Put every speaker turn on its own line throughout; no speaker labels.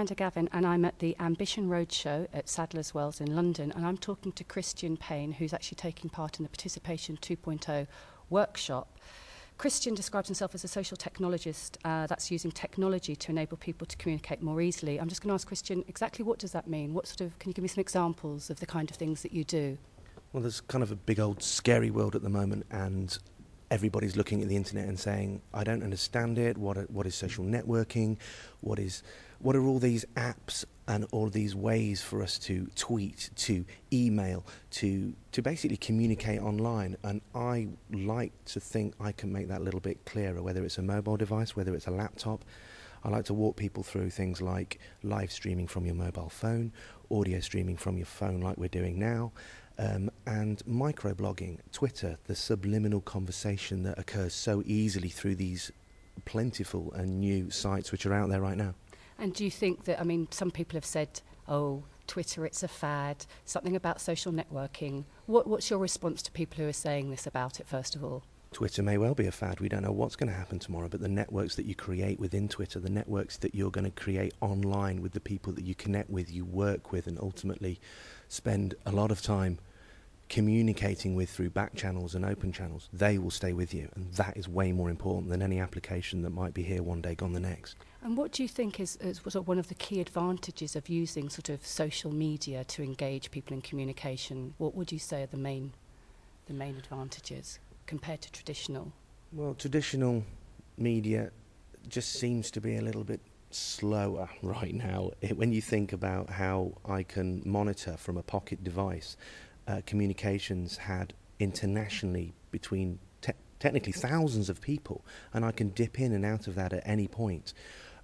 Amanda Gavin, and I'm at the Ambition Roadshow at Sadler's Wells in London, and I'm talking to Christian Payne, who's actually taking part in the Participation 2.0 workshop. Christian describes himself as a social technologist that's using technology to enable people to communicate more easily. I'm just going to ask Christian, exactly what does that mean? Can you give me some examples of the kind of things that you do?
Well, there's kind of a big old scary world at the moment, and everybody's looking at the internet and saying, I don't understand it. What is social networking? What are all these apps and all these ways for us to tweet, to email, to basically communicate online? And I like to think I can make that a little bit clearer, whether it's a mobile device, whether it's a laptop. I like to walk people through things like live streaming from your mobile phone, audio streaming from your phone like we're doing now, and microblogging, Twitter, the subliminal conversation that occurs so easily through these plentiful and new sites which are out there right now.
And do you think that, some people have said, oh, Twitter, it's a fad, something about social networking. What's your response to people who are saying this about it, first of all?
Twitter may well be a fad. We don't know what's going to happen tomorrow, but the networks that you create within Twitter, the networks that you're going to create online with the people that you connect with, you work with, and ultimately spend a lot of time communicating with through back channels and open channels, they will stay with you. And that is way more important than any application that might be here one day, gone the next.
And what do you think is sort of one of the key advantages of using sort of social media to engage people in communication? What would you say are the main advantages compared to traditional?
Well, traditional media just seems to be a little bit slower right now. When you think about how I can monitor from a pocket device communications had internationally between technically thousands of people, and I can dip in and out of that at any point.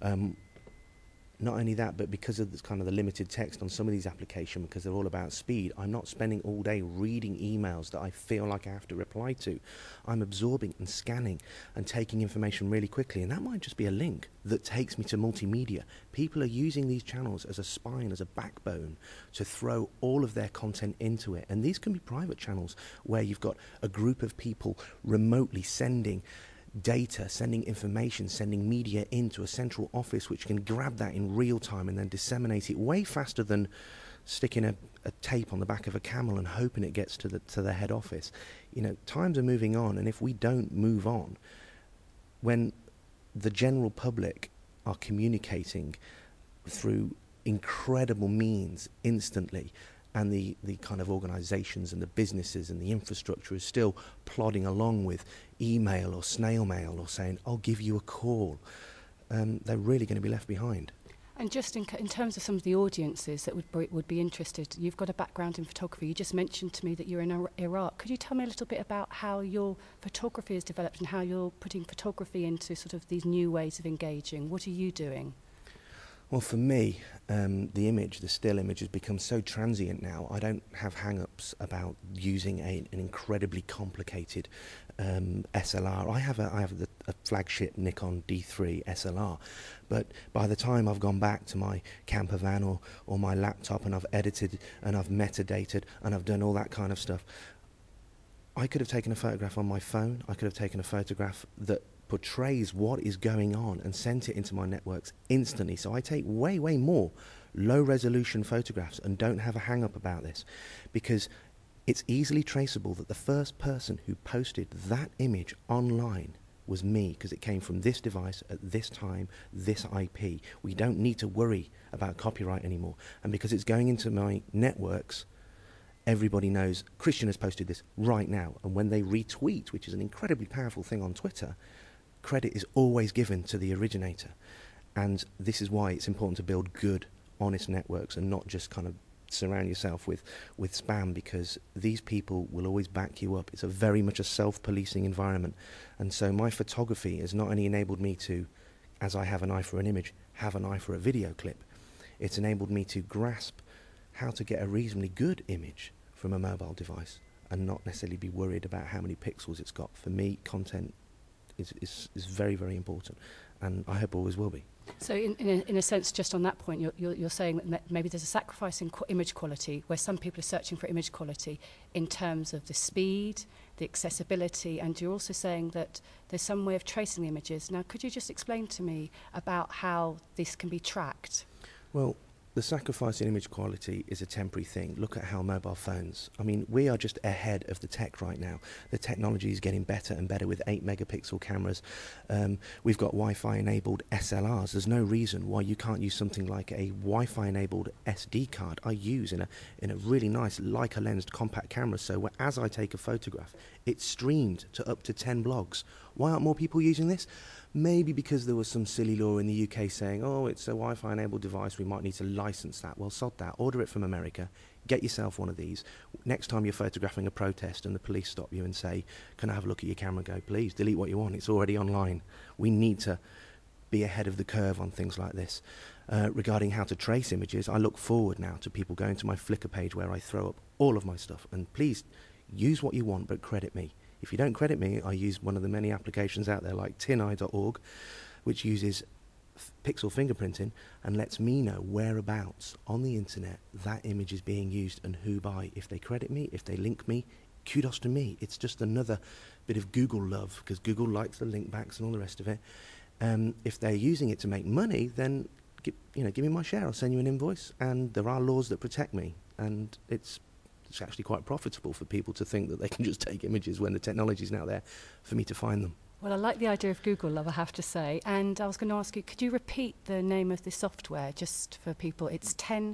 Not only that, but because of this kind of the limited text on some of these applications, because they're all about speed, I'm not spending all day reading emails that I feel like I have to reply to. I'm absorbing and scanning and taking information really quickly, and that might just be a link that takes me to multimedia. People are using these channels as a spine, as a backbone, to throw all of their content into it. And these can be private channels where you've got a group of people remotely sending data, sending information, sending media into a central office which can grab that in real time and then disseminate it way faster than sticking a tape on the back of a camel and hoping it gets to the head office. You know, times are moving on, and if we don't move on, when the general public are communicating through incredible means instantly, and the kind of organisations and the businesses and the infrastructure is still plodding along with email or snail mail or saying, I'll give you a call, they're really going to be left behind.
And just in terms of some of the audiences that would be interested, you've got a background in photography. You just mentioned to me that you're in Iraq. Could you tell me a little bit about how your photography has developed and how you're putting photography into sort of these new ways of engaging? What are you doing?
Well, for me, the still image has become so transient now. I don't have hang-ups about using an incredibly complicated SLR. I have a flagship Nikon D3 SLR, but by the time I've gone back to my camper van or my laptop and I've edited and I've metadated and I've done all that kind of stuff, I could have taken a photograph on my phone. I could have taken a photograph that portrays what is going on and sent it into my networks instantly. So I take way more low resolution photographs and don't have a hang up about this, because it's easily traceable that the first person who posted that image online was me, because it came from this device at this time, this IP. We don't need to worry about copyright anymore, and because it's going into my networks, everybody knows Christian has posted this right now. And when they retweet, which is an incredibly powerful thing on Twitter, credit is always given to the originator. And this is why it's important to build good, honest networks and not just kind of surround yourself with spam, because these people will always back you up. It's a very much a self-policing environment. And so my photography has not only enabled me to, as I have an eye for an image, have an eye for a video clip. It's enabled me to grasp how to get a reasonably good image from a mobile device and not necessarily be worried about how many pixels it's got. For me, content is very, very important, and I hope always will be.
So in a sense, just on that point, you're saying that maybe there's a sacrifice in image quality, where some people are searching for image quality in terms of the speed, the accessibility, and you're also saying that there's some way of tracing the images. Now, could you just explain to me about how this can be tracked?
Well, the sacrifice in image quality is a temporary thing. Look at how mobile phones, I mean, we are just ahead of the tech right now. The technology is getting better and better with 8 megapixel cameras. We've got Wi-Fi enabled SLRs. There's no reason why you can't use something like a Wi-Fi enabled SD card I use in a really nice Leica lensed compact camera, so as I take a photograph, it's streamed to up to 10 blogs. Why aren't more people using this? Maybe because there was some silly law in the UK saying, oh, it's a Wi-Fi enabled device, we might need to license that. Well, sod that. Order it from America. Get yourself one of these. Next time you're photographing a protest and the police stop you and say, can I have a look at your camera? Go, please, delete what you want. It's already online. We need to be ahead of the curve on things like this. Regarding how to trace images, I look forward now to people going to my Flickr page where I throw up all of my stuff. And please, use what you want, but credit me. If you don't credit me, I use one of the many applications out there like tineye.org, which uses pixel fingerprinting and lets me know whereabouts on the internet that image is being used and who by. If they credit me, if they link me, kudos to me. It's just another bit of Google love, because Google likes the link backs and all the rest of it. If they're using it to make money, then give me my share. I'll send you an invoice, and there are laws that protect me, and it's actually quite profitable for people to think that they can just take images when the technology is now there for me to find them.
Well, I like the idea of Google Love, I have to say. And I was going to ask you, could you repeat the name of the software just for people? It's TinEye,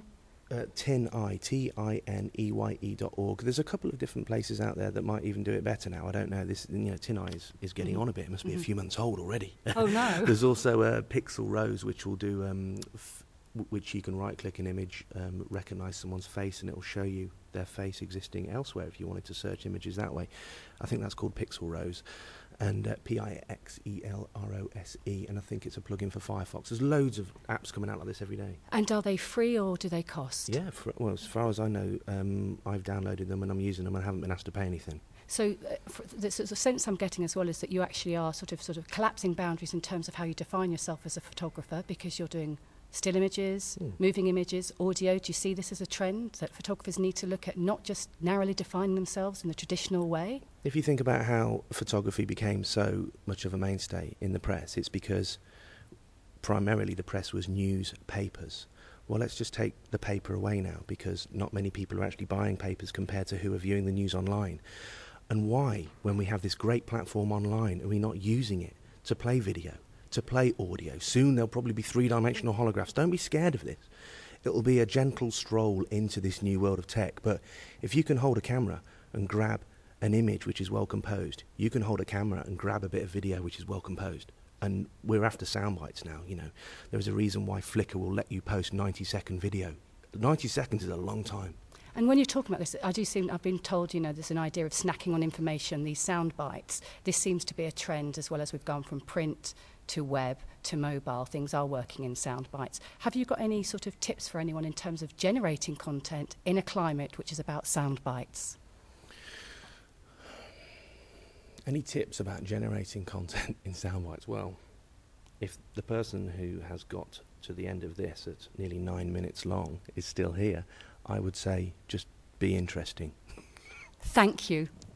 TINEYE.org. There's a couple of different places out there that might even do it better now. I don't know. This, TinEye is getting on a bit. It must be a few months old already. Oh, no.
There's also Pixel Rose, which will do which you can right-click an image, recognise someone's face, and it will show you their face existing elsewhere if you wanted to search images that way. I think that's called Pixel Rose, and Pixelrose, and I think it's a plugin for Firefox. There's loads of apps coming out like this every day.
And are they free or do they cost?
Yeah, well, as far as I know, I've downloaded them and I'm using them and haven't been asked to pay anything.
So the sense I'm getting as well is that you actually are sort of collapsing boundaries in terms of how you define yourself as a photographer, because you're doing still images, moving images, audio. Do you see this as a trend that photographers need to look at, not just narrowly defining themselves in the traditional way?
If you think about how photography became so much of a mainstay in the press, it's because primarily the press was newspapers. Well, let's just take the paper away now, because not many people are actually buying papers compared to who are viewing the news online. And why, when we have this great platform online, are we not using it to play video, to play audio? Soon there'll probably be three-dimensional holographs. Don't be scared of this. It'll be a gentle stroll into this new world of tech. But if you can hold a camera and grab an image which is well composed, you can hold a camera and grab a bit of video which is well composed. And we're after sound bites now. There's a reason why Flickr will let you post 90-second video. 90 seconds is a long time.
And when you're talking about this, I've been told, there's an idea of snacking on information, these sound bites. This seems to be a trend, as well as we've gone from print to web to mobile. Things are working in sound bites. Have you got any sort of tips for anyone in terms of generating content in a climate which is about sound bites?
Any tips about generating content in sound bites? Well, if the person who has got to the end of this at nearly 9 minutes long is still here, I would say just be interesting.
Thank you.